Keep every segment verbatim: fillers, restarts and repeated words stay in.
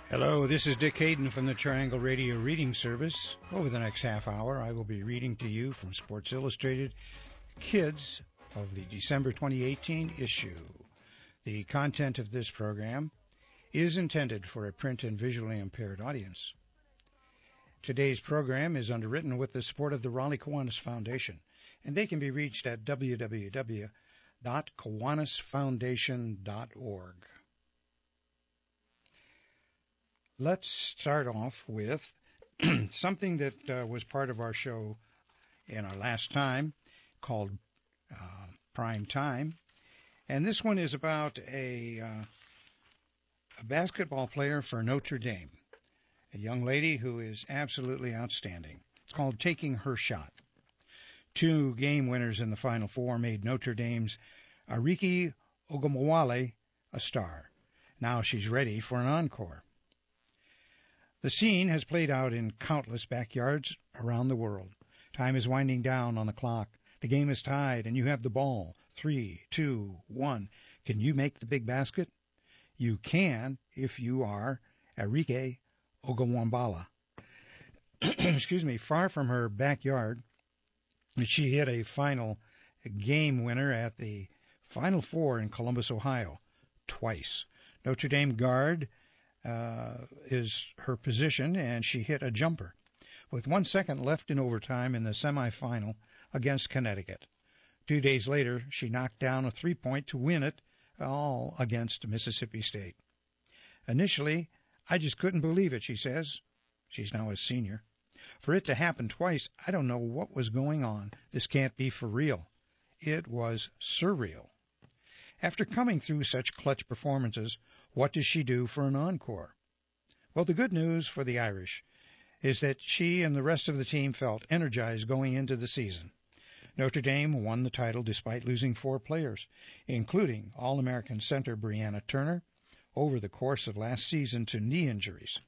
Hello, this is Dick Hayden from the Triangle Radio Reading Service. Over the next half hour, I will be reading to you from Sports Illustrated Kids of the December twenty eighteen issue. The content of this program is intended for a print and visually impaired audience. Today's program is underwritten with the support of the Raleigh Kiwanis Foundation, and they can be reached at w w w dot kiwanis foundation dot org. Let's start off with something that uh, was part of our show in our last time called uh, Prime Time. And this one is about a, uh, a basketball player for Notre Dame, a young lady who is absolutely outstanding. It's called Taking Her Shot. Two game winners in the Final Four made Notre Dame's Arike Ogunbowale a star. Now she's ready for an encore. The scene has played out in countless backyards around the world. Time is winding down on the clock. The game is tied, and you have the ball. Three, two, one. Can you make the big basket? You can if you are Arike Ogunbowale. Excuse me. Far from her backyard, she hit a final game winner at the Final Four in Columbus, Ohio, twice. Notre Dame guard Uh, is her position, and she hit a jumper with one second left in overtime in the semifinal against Connecticut. Two days later, she knocked down a three-point to win it, all against Mississippi State. Initially, I just couldn't believe it, she says. She's now a senior. For it to happen twice, I don't know what was going on. This can't be for real. It was surreal. After coming through such clutch performances, what does she do for an encore? Well, the good news for the Irish is that she and the rest of the team felt energized going into the season. Notre Dame won the title despite losing four players, including All-American center Brianna Turner, over the course of last season to knee injuries.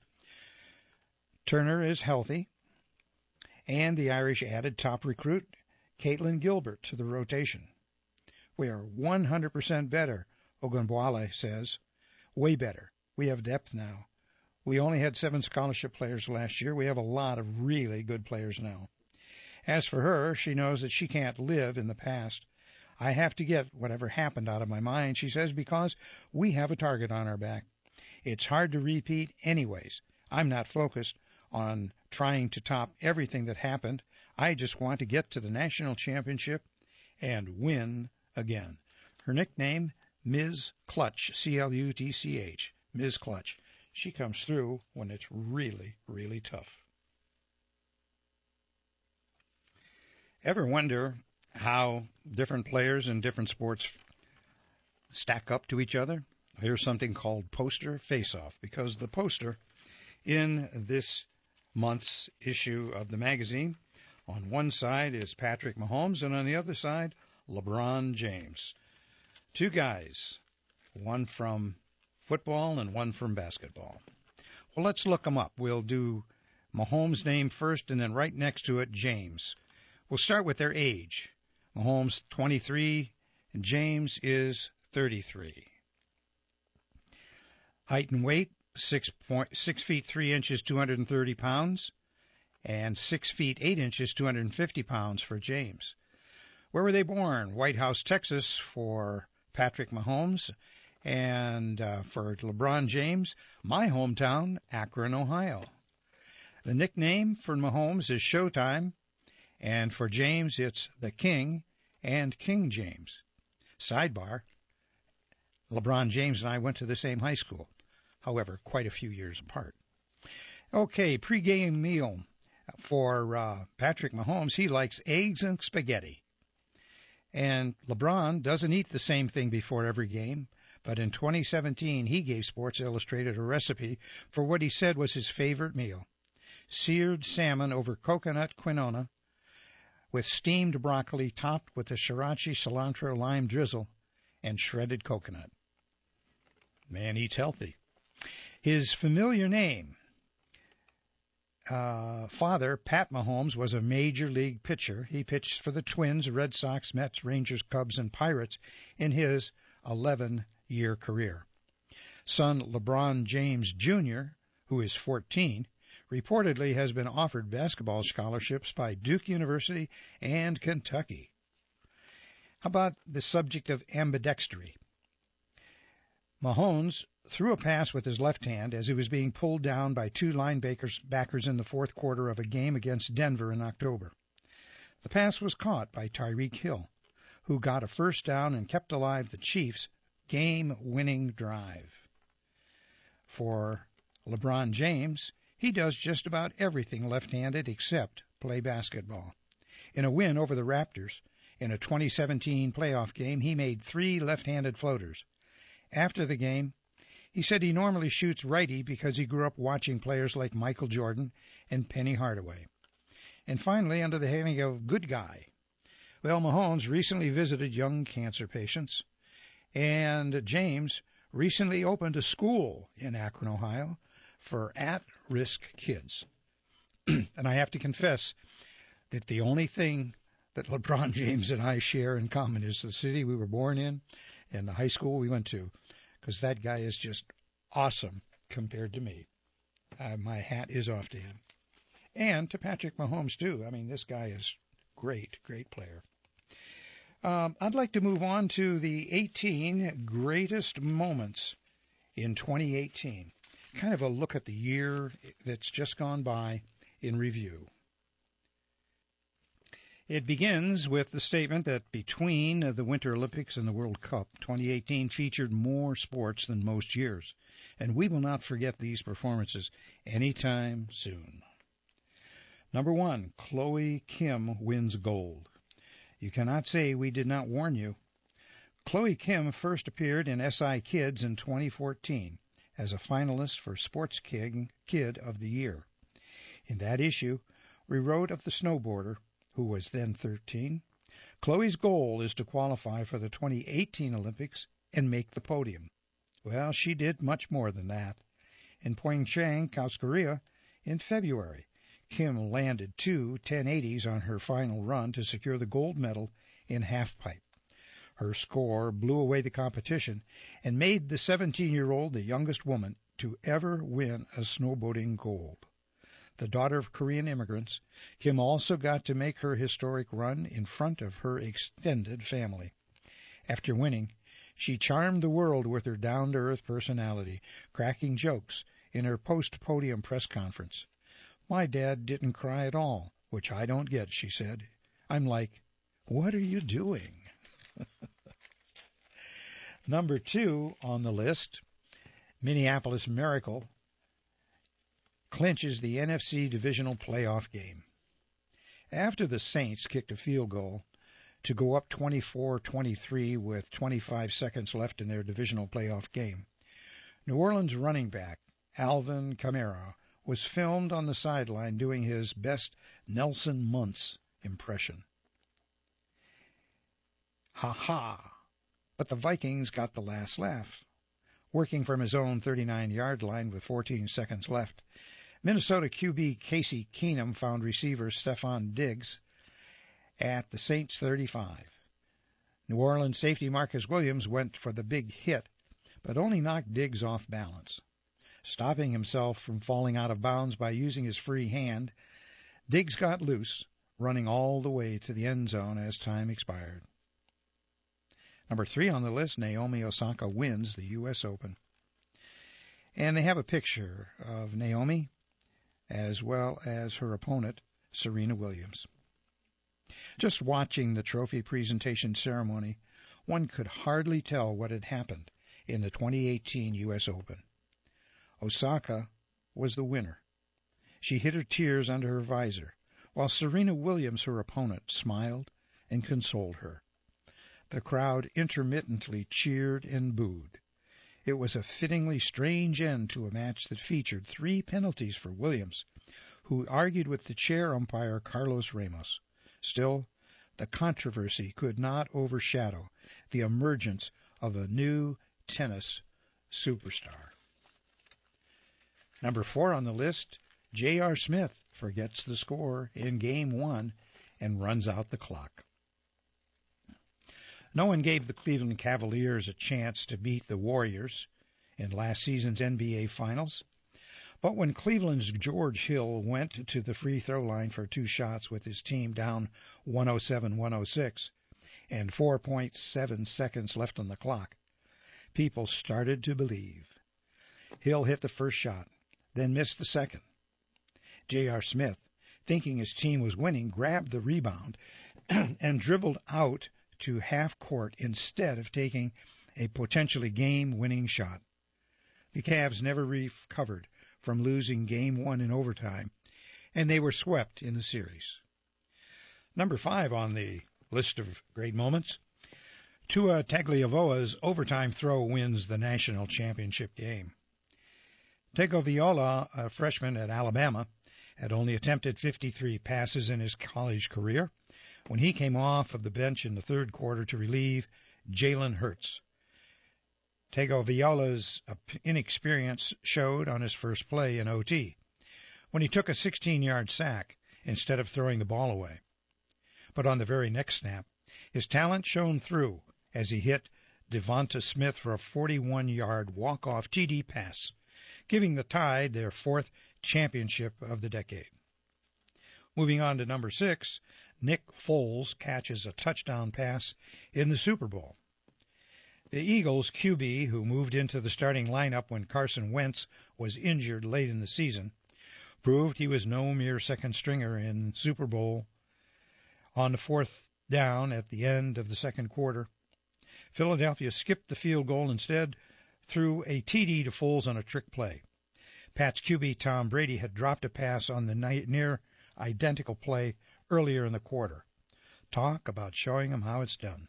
Turner is healthy, and the Irish added top recruit Caitlin Gilbert to the rotation. We are one hundred percent better, Ogunbowale says. Way better. We have depth now. We only had seven scholarship players last year. We have a lot of really good players now. As for her, she knows that she can't live in the past. I have to get whatever happened out of my mind, she says, because we have a target on our back. It's hard to repeat anyways. I'm not focused on trying to top everything that happened. I just want to get to the national championship and win again. Her nickname, Miz Clutch, C L U T C H, Miz Clutch. She comes through when it's really, really tough. Ever wonder how different players in different sports stack up to each other? Here's something called Poster Face-Off, because the poster in this month's issue of the magazine, on one side is Patrick Mahomes, and on the other side, LeBron James. Two guys, one from football and one from basketball. Well, let's look them up. We'll do Mahomes' name first, and then right next to it, James. We'll start with their age. Mahomes, twenty-three, and James is thirty-three. Height and weight, six, point, six feet three inches, two hundred thirty pounds, and six feet eight inches, two hundred fifty pounds for James. Where were they born? White House, Texas for Patrick Mahomes, and uh, for LeBron James, my hometown, Akron, Ohio. The nickname for Mahomes is Showtime, and for James it's The King and King James. Sidebar, LeBron James and I went to the same high school, however, quite a few years apart. Okay, pregame meal for uh, Patrick Mahomes. He likes eggs and spaghetti. And LeBron doesn't eat the same thing before every game, but in twenty seventeen he gave Sports Illustrated a recipe for what he said was his favorite meal. Seared salmon over coconut quinoa with steamed broccoli topped with a sriracha cilantro lime drizzle and shredded coconut. Man eats healthy. His familiar name, uh, father, Pat Mahomes, was a major league pitcher. He pitched for the Twins, Red Sox, Mets, Rangers, Cubs, and Pirates in his eleven-year career. Son LeBron James Junior who is fourteen, reportedly has been offered basketball scholarships by Duke University and Kentucky. How about the subject of ambidextery? Mahomes threw a pass with his left hand as he was being pulled down by two linebackers backers in the fourth quarter of a game against Denver in October. The pass was caught by Tyreek Hill, who got a first down and kept alive the Chiefs' game-winning drive. For LeBron James, he does just about everything left-handed except play basketball. In a win over the Raptors in a twenty seventeen playoff game, he made three left-handed floaters. After the game, he said he normally shoots righty because he grew up watching players like Michael Jordan and Penny Hardaway. And finally, under the heading of good guy, well, Mahomes recently visited young cancer patients, and James recently opened a school in Akron, Ohio, for at-risk kids. And I have to confess that the only thing that LeBron James and I share in common is the city we were born in and the high school we went to, because that guy is just awesome compared to me. Uh, my hat is off to him. And to Patrick Mahomes, too. I mean, this guy is great, great player. Um, I'd like to move on to the eighteen greatest moments in twenty eighteen. Kind of a look at the year that's just gone by in review. It begins with the statement that between the Winter Olympics and the World Cup, twenty eighteen featured more sports than most years, and we will not forget these performances anytime soon. Number one, Chloe Kim wins gold. You cannot say we did not warn you. Chloe Kim first appeared in S I Kids in twenty fourteen as a finalist for Sports Kid, Kid of the Year. In that issue, we wrote of the snowboarder, who was then thirteen. Chloe's goal is to qualify for the twenty eighteen Olympics and make the podium. Well, she did much more than that. In Pyeongchang, South Korea, in February, Kim landed two ten eighties on her final run to secure the gold medal in halfpipe. Her score blew away the competition and made the seventeen-year-old the youngest woman to ever win a snowboarding gold. The daughter of Korean immigrants, Kim also got to make her historic run in front of her extended family. After winning, she charmed the world with her down-to-earth personality, cracking jokes in her post-podium press conference. My dad didn't cry at all, which I don't get, she said. I'm like, what are you doing? Number two on the list, Minneapolis Miracle clinches the N F C divisional playoff game. After the Saints kicked a field goal to go up twenty-four twenty-three with twenty-five seconds left in their divisional playoff game, New Orleans running back Alvin Kamara was filmed on the sideline doing his best Nelson Muntz impression. Ha ha! But the Vikings got the last laugh. Working from his own thirty-nine-yard line with fourteen seconds left, Minnesota Q B Casey Keenum found receiver Stephon Diggs at the Saints' thirty-five. New Orleans safety Marcus Williams went for the big hit, but only knocked Diggs off balance. Stopping himself from falling out of bounds by using his free hand, Diggs got loose, running all the way to the end zone as time expired. Number three on the list, Naomi Osaka wins the U S Open. And they have a picture of Naomi as well as her opponent, Serena Williams. Just watching the trophy presentation ceremony, one could hardly tell what had happened in the twenty eighteen U S Open. Osaka was the winner. She hid her tears under her visor, while Serena Williams, her opponent, smiled and consoled her. The crowd intermittently cheered and booed. It was a fittingly strange end to a match that featured three penalties for Williams, who argued with the chair umpire Carlos Ramos. Still, the controversy could not overshadow the emergence of a new tennis superstar. Number four on the list, J R. Smith forgets the score in Game one and runs out the clock. No one gave the Cleveland Cavaliers a chance to beat the Warriors in last season's N B A Finals, But when Cleveland's George Hill went to the free throw line for two shots with his team down one oh seven one oh six and four point seven seconds left on the clock, people started to believe. Hill hit the first shot, then missed the second. J R. Smith, thinking his team was winning, grabbed the rebound and dribbled out to half court instead of taking a potentially game-winning shot. The Cavs never recovered from losing game one in overtime, and they were swept in the series. Number five on the list of great moments, Tua Tagovailoa's overtime throw wins the national championship game. Tagovailoa, a freshman at Alabama, had only attempted fifty-three passes in his college career when he came off of the bench in the third quarter to relieve Jalen Hurts. Tagovailoa's inexperience showed on his first play in O T, when he took a sixteen-yard sack instead of throwing the ball away. But on the very next snap, his talent shone through as he hit Devonta Smith for a forty-one-yard walk-off T D pass, giving the Tide their fourth championship of the decade. Moving on to number six, Nick Foles catches a touchdown pass in the Super Bowl. The Eagles Q B, who moved into the starting lineup when Carson Wentz was injured late in the season, proved he was no mere second stringer in Super Bowl. On the fourth down at the end of the second quarter, Philadelphia skipped the field goal, instead threw a T D to Foles on a trick play. Pats Q B Tom Brady had dropped a pass on the near identical play earlier in the quarter. Talk about showing him how it's done.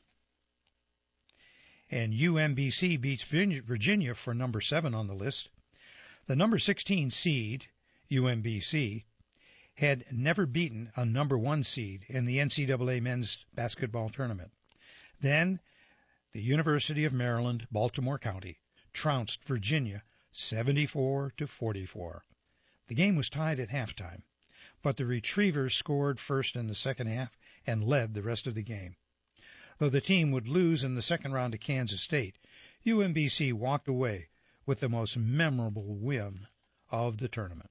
And U M B C beats Virginia for number seven on the list. The number sixteen seed, U M B C, had never beaten a number one seed in the N C double A men's basketball tournament. Then, the University of Maryland, Baltimore County, trounced Virginia seventy-four to forty-four. The game was tied at halftime, but the Retrievers scored first in the second half and led the rest of the game. Though the team would lose in the second round to Kansas State, U M B C walked away with the most memorable win of the tournament.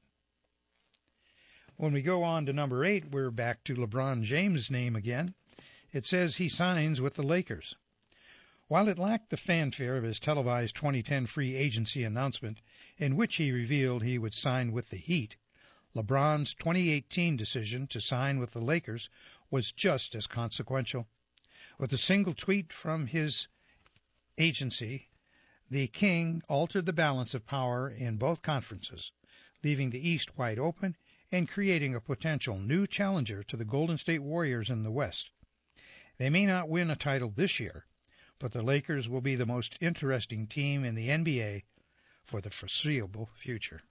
When we go on to number eight, we're back to LeBron James' name again. It says he signs with the Lakers. While it lacked the fanfare of his televised twenty ten free agency announcement, in which he revealed he would sign with the Heat, LeBron's twenty eighteen decision to sign with the Lakers was just as consequential. With a single tweet from his agency, the King altered the balance of power in both conferences, leaving the East wide open and creating a potential new challenger to the Golden State Warriors in the West. They may not win a title this year, but the Lakers will be the most interesting team in the N B A for the foreseeable future.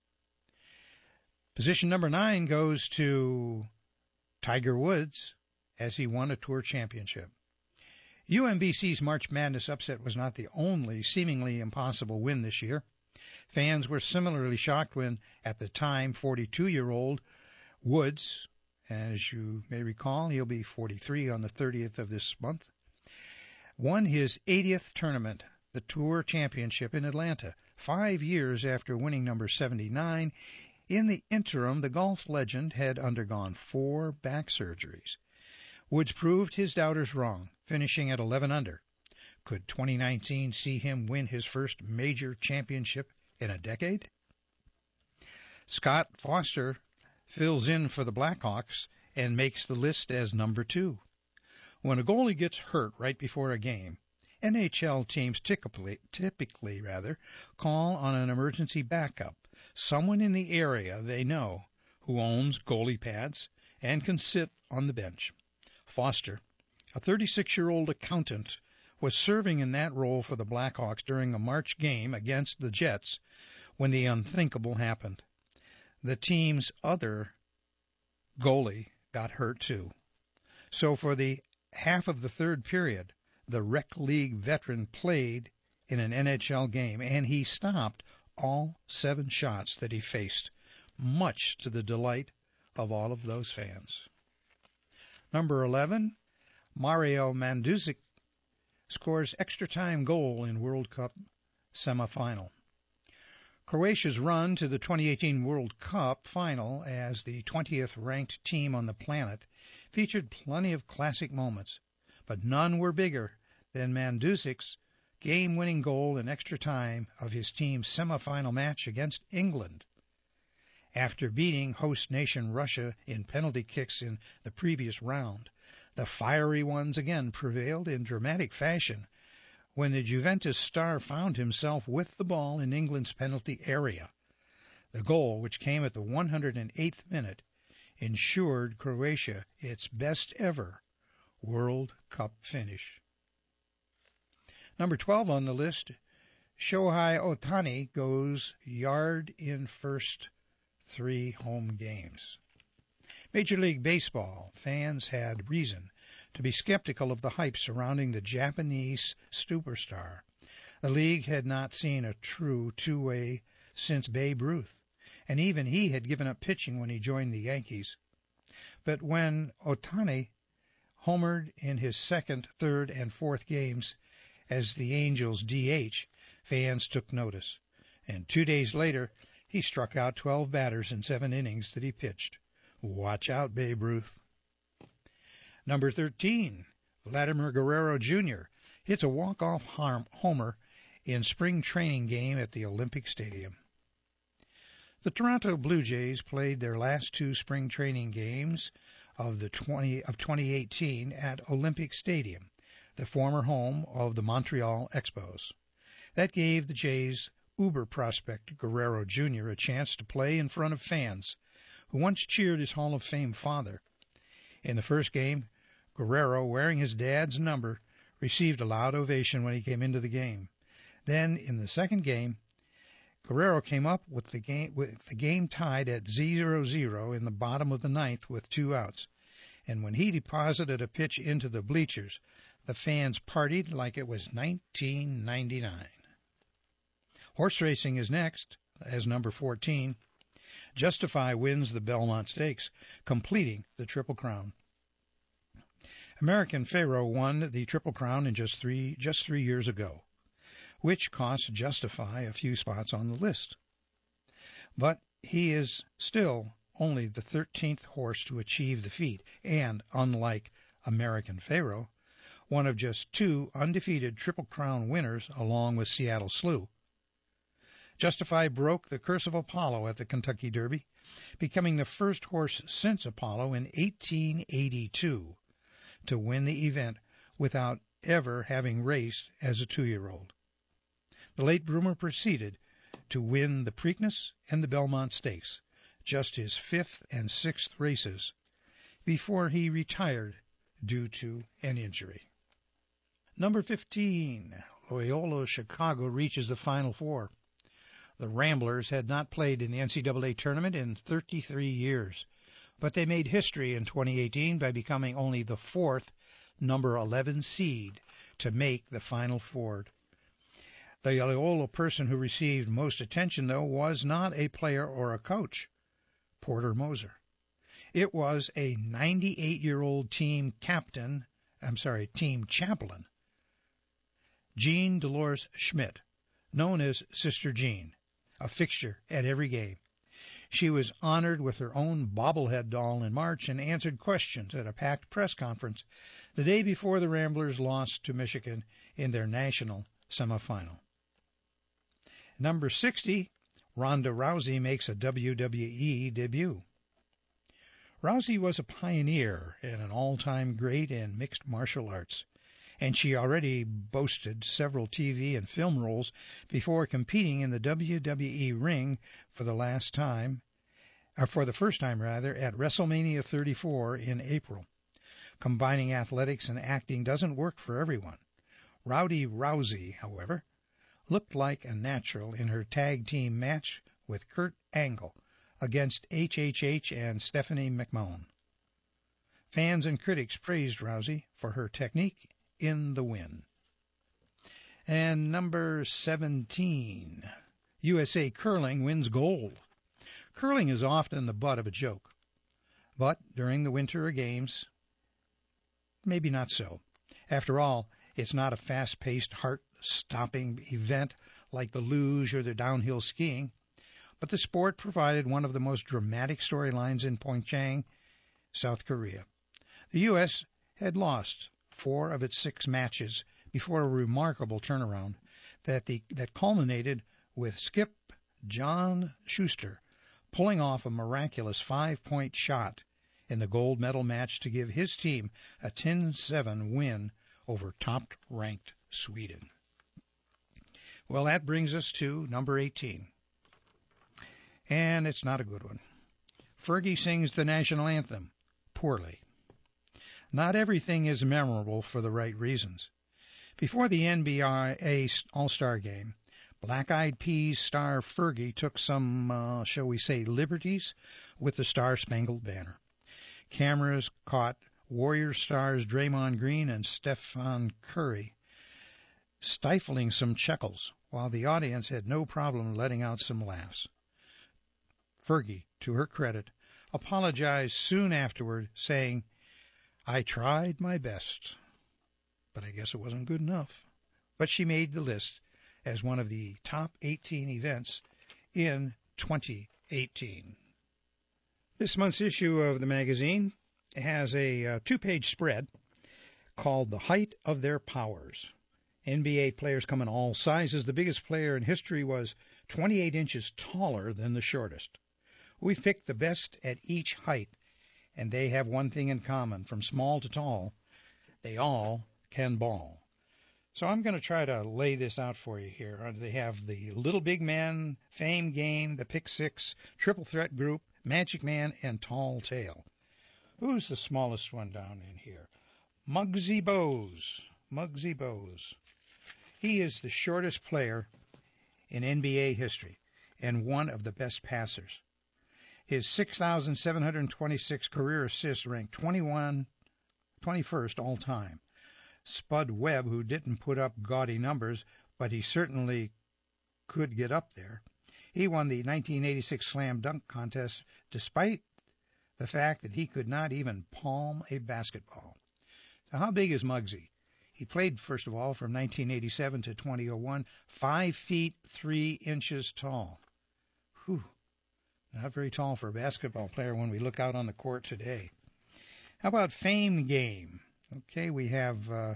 Position number nine goes to Tiger Woods as he won a tour championship. U M B C's March Madness upset was not the only seemingly impossible win this year. Fans were similarly shocked when, at the time, forty-two-year-old Woods, as you may recall, he'll be forty-three on the thirtieth of this month, won his eightieth tournament, the Tour Championship in Atlanta, five years after winning number seventy-nine. In the interim, the golf legend had undergone four back surgeries. Woods proved his doubters wrong, finishing at eleven under. Could twenty nineteen see him win his first major championship in a decade? Scott Foster fills in for the Blackhawks and makes the list as number two. When a goalie gets hurt right before a game, N H L teams typically, typically rather, call on an emergency backup, someone in the area they know who owns goalie pads and can sit on the bench. Foster, a thirty-six-year-old accountant, was serving in that role for the Blackhawks during a March game against the Jets when the unthinkable happened. The team's other goalie got hurt too. So for the half of the third period, the rec league veteran played in an N H L game, and he stopped all seven shots that he faced, much to the delight of all of those fans. Number eleven, Mario Mandzukic scores extra time goal in World Cup semifinal. Croatia's run to the twenty eighteen World Cup final as the twentieth ranked team on the planet featured plenty of classic moments, but none were bigger than Mandžusic's game-winning goal in extra time of his team's semifinal match against England. After beating host nation Russia in penalty kicks in the previous round, the fiery ones again prevailed in dramatic fashion when the Juventus star found himself with the ball in England's penalty area. The goal, which came at the one hundred eighth minute, ensured Croatia its best ever World Cup finish. Number twelve on the list, Shohei Ohtani goes yard in first three home games. Major League Baseball fans had reason to be skeptical of the hype surrounding the Japanese superstar. The league had not seen a true two-way since Babe Ruth, and even he had given up pitching when he joined the Yankees. But when Ohtani homered in his second, third, and fourth games as the Angels' D H, fans took notice, and two days later he struck out twelve batters in seven innings that he pitched. Watch out, Babe Ruth. Number thirteen, Vladimir Guerrero Junior hits a walk-off homer in spring training game at the Olympic Stadium. The Toronto Blue Jays played their last two spring training games of the twenty of twenty eighteen at Olympic Stadium, the former home of the Montreal Expos. That gave the Jays' uber prospect Guerrero Junior a chance to play in front of fans who once cheered his Hall of Fame father. In the first game, Guerrero, wearing his dad's number, received a loud ovation when he came into the game. Then, in the second game, Guerrero came up with the game, with the game tied at zero zero in the bottom of the ninth with two outs. And when he deposited a pitch into the bleachers, the fans partied like it was nineteen ninety-nine. Horse racing is next, as number fourteen. Justify wins the Belmont Stakes, completing the Triple Crown. American Pharoah won the Triple Crown in just three just three years ago, which cost Justify a few spots on the list. But he is still only the thirteenth horse to achieve the feat, and, unlike American Pharoah, one of just two undefeated Triple Crown winners along with Seattle Slew. Justify broke the curse of Apollo at the Kentucky Derby, becoming the first horse since Apollo in eighteen eighty-two to win the event without ever having raced as a two-year-old. The late bloomer proceeded to win the Preakness and the Belmont Stakes, just his fifth and sixth races, before he retired due to an injury. Number fifteen, Loyola Chicago reaches the Final Four. The Ramblers had not played in the N C double A tournament in thirty-three years, but they made history in twenty eighteen by becoming only the fourth number eleven seed to make the Final Four. The Loyola person who received most attention, though, was not a player or a coach, Porter Moser. It was a ninety-eight-year-old team captain, I'm sorry, team chaplain, Jean Dolores Schmidt, known as Sister Jean, a fixture at every game. She was honored with her own bobblehead doll in March and answered questions at a packed press conference the day before the Ramblers lost to Michigan in their national semifinal. Number sixty, Ronda Rousey makes a W W E debut. Rousey was a pioneer and an all-time great in mixed martial arts, and she already boasted several T V and film roles before competing in the W W E ring for the last time, or for the first time rather, at WrestleMania thirty-four in April. Combining athletics and acting doesn't work for everyone. Rowdy Rousey, however, looked like a natural in her tag team match with Kurt Angle against H H H and Stephanie McMahon. Fans and critics praised Rousey for her technique in the win. And number seventeen, U S A Curling wins gold. Curling is often the butt of a joke, but during the Winter Games, maybe not so. After all, it's not a fast-paced, heart-stopping event like the luge or the downhill skiing. but the sport provided one of the most dramatic storylines in Pyeongchang, South Korea. The U S had lost four of its six matches before a remarkable turnaround that, the, that culminated with skip John Schuster pulling off a miraculous five-point shot in the gold medal match to give his team a ten seven win over top-ranked Sweden. Well, that brings us to number eighteen. And it's not a good one. Fergie sings the national anthem poorly. Not everything is memorable for the right reasons. Before the N B A All-Star Game, Black Eyed Peas star Fergie took some, uh, shall we say, liberties with the Star-Spangled Banner. Cameras caught Warrior stars Draymond Green and Stephen Curry stifling some chuckles, while the audience had no problem letting out some laughs. Fergie, to her credit, apologized soon afterward, saying, "I tried my best, but I guess it wasn't good enough." But she made the list as one of the top eighteen events in twenty eighteen. This month's issue of the magazine has a uh, two-page spread called The Height of Their Powers. N B A players come in all sizes. The biggest player in history was twenty-eight inches taller than the shortest. We've picked the best at each height, and they have one thing in common. From small to tall, they all can ball. So I'm going to try to lay this out for you here. They have the Little Big Man, Fame Game, the Pick Six, Triple Threat Group, Magic Man, and Tall Tale. Who's the smallest one down in here? Muggsy Bogues. Muggsy Bogues. He is the shortest player in N B A history and one of the best passers. His six thousand seven hundred twenty-six career assists ranked twenty-one, twenty-first all time. Spud Webb, who didn't put up gaudy numbers, but he certainly could get up there. He won the nineteen eighty-six Slam Dunk Contest despite the fact that he could not even palm a basketball. So how big is Muggsy? He played, first of all, from nineteen eighty-seven to twenty oh one, five feet three inches tall. Whew, not very tall for a basketball player when we look out on the court today. How about Fame Game? Okay, we have uh,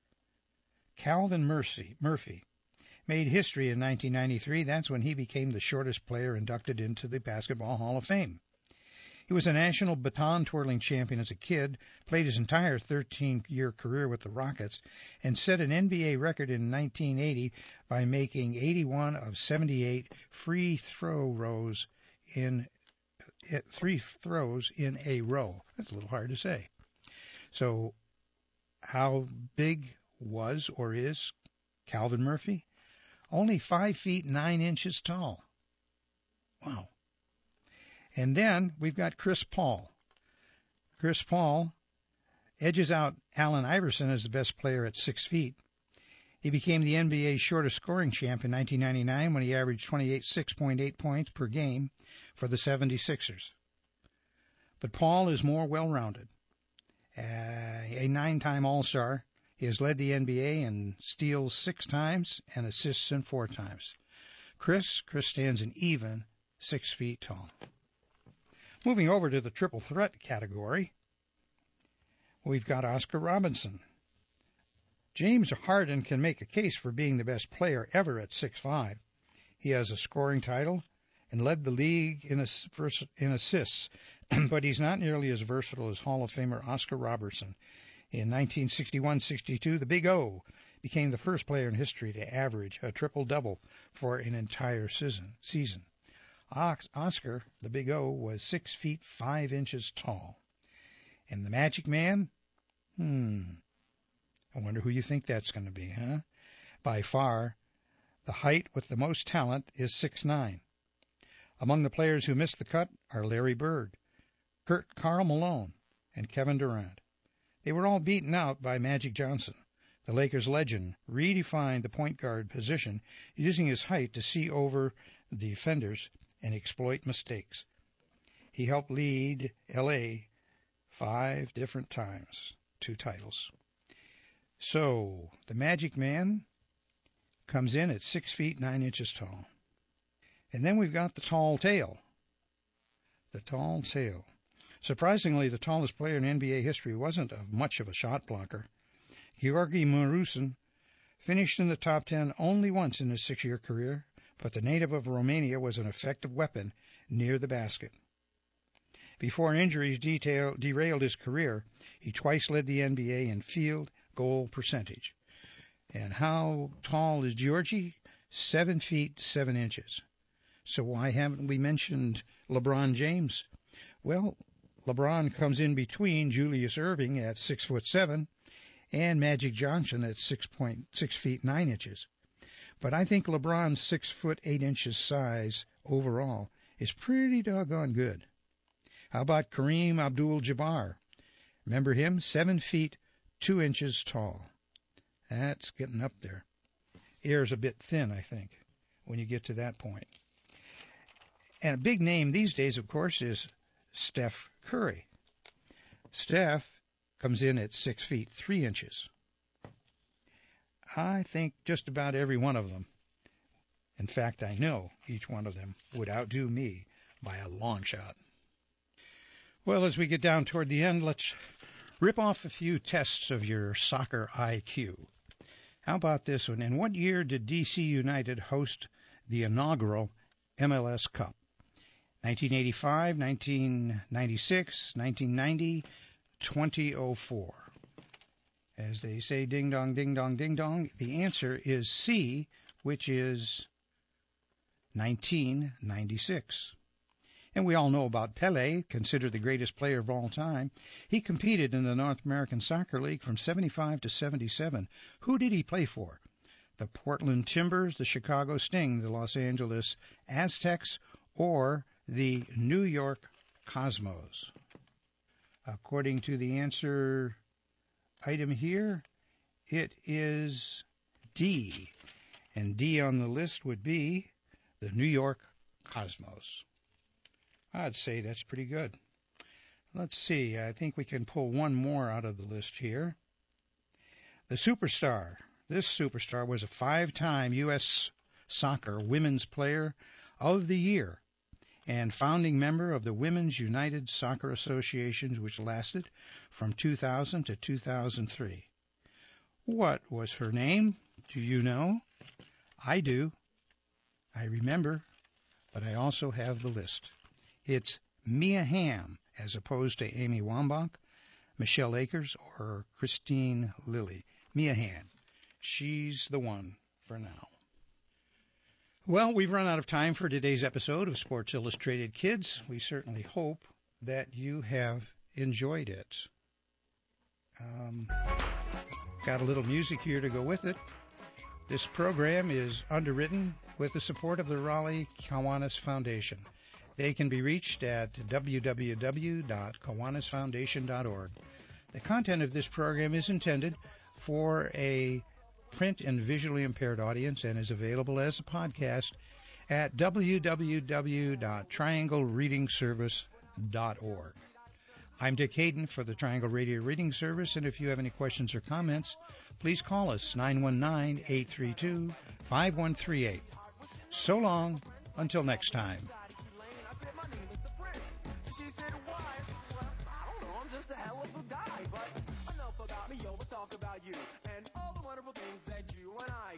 Calvin Murphy, Murphy. Made history in nineteen ninety-three. That's when he became the shortest player inducted into the Basketball Hall of Fame. He was a national baton twirling champion as a kid, played his entire thirteen-year career with the Rockets, and set an N B A record in nineteen eighty by making eighty-one of seventy-eight free throw rows in three throws in a row. That's a little hard to say. So, how big was or is Calvin Murphy? Only five feet nine inches tall. Wow. And then we've got Chris Paul. Chris Paul edges out Allen Iverson as the best player at six feet. He became the N B A's shortest scoring champ in nineteen ninety-nine when he averaged twenty-six point eight points per game for the seventy-sixers. But Paul is more well-rounded. Uh, a nine-time All-Star, he has led the N B A in steals six times and assists in four times. Chris, Chris stands an even six feet tall. Moving over to the triple threat category, we've got Oscar Robertson. James Harden can make a case for being the best player ever at six foot five. He has a scoring title and led the league in, in assists, but he's not nearly as versatile as Hall of Famer Oscar Robertson. In nineteen sixty-one sixty-two, the Big O became the first player in history to average a triple-double for an entire season. season. Oscar, the Big O, was six feet five inches tall. And the Magic Man? Hmm. I wonder who you think that's going to be, huh? By far, the height with the most talent is six nine. Among the players who missed the cut are Larry Bird, Kurt Karl Malone, and Kevin Durant. They were all beaten out by Magic Johnson. The Lakers legend redefined the point guard position using his height to see over the defenders and exploit mistakes. He helped lead L A five different times, two titles. So, the Magic Man comes in at six feet nine inches tall. And then we've got the tall tale. The tall tale. Surprisingly, the tallest player in N B A history wasn't a, much of a shot blocker. Georgi Marusin finished in the top ten only once in his six-year career, but the native of Romania was an effective weapon near the basket. Before injuries detail, derailed his career, he twice led the N B A in field goal percentage. And how tall is Georgie? Seven feet, seven inches. So why haven't we mentioned LeBron James? Well, LeBron comes in between Julius Erving at six foot seven and Magic Johnson at six point six feet nine inches. But I think LeBron's six foot eight inches size overall is pretty doggone good. How about Kareem Abdul-Jabbar? Remember him? Seven feet two inches tall. That's getting up there. Air's a bit thin, I think, when you get to that point. And a big name these days, of course, is Steph Curry. Steph comes in at six feet three inches. I think just about every one of them, in fact, I know each one of them would outdo me by a long shot. Well, as we get down toward the end, let's rip off a few tests of your soccer I Q. How about this one? In what year did D C United host the inaugural M L S Cup? nineteen eighty-five, nineteen ninety-six, nineteen ninety, twenty oh four. As they say, ding dong, ding dong, ding dong, the answer is C, which is nineteen ninety-six. And we all know about Pelé, considered the greatest player of all time. He competed in the North American Soccer League from seventy-five to seventy-seven. Who did he play for? The Portland Timbers, the Chicago Sting, the Los Angeles Aztecs, or the New York Cosmos? According to the answer item here, it is D. And D on the list would be the New York Cosmos. I'd say that's pretty good. Let's see. I think we can pull one more out of the list here. The superstar. This superstar was a five-time U S Soccer Women's Player of the Year and founding member of the Women's United Soccer Association, which lasted from two thousand to two thousand three. What was her name? Do you know? I do. I remember, but I also have the list. It's Mia Hamm, as opposed to Amy Wambach, Michelle Akers, or Christine Lilly. Mia Hamm. She's the one for now. Well, we've run out of time for today's episode of Sports Illustrated Kids. We certainly hope that you have enjoyed it. Um, got a little music here to go with it. This program is underwritten with the support of the Raleigh Kiwanis Foundation. They can be reached at w w w dot kiwanis foundation dot org. The content of this program is intended for a print and visually impaired audience and is available as a podcast at w w w dot triangle reading service dot org. I'm Dick Hayden for the Triangle Radio Reading Service, and if you have any questions or comments, please call us nine one nine, eight three two, five one three eight. So long, until next time. About you and all the wonderful things that you and I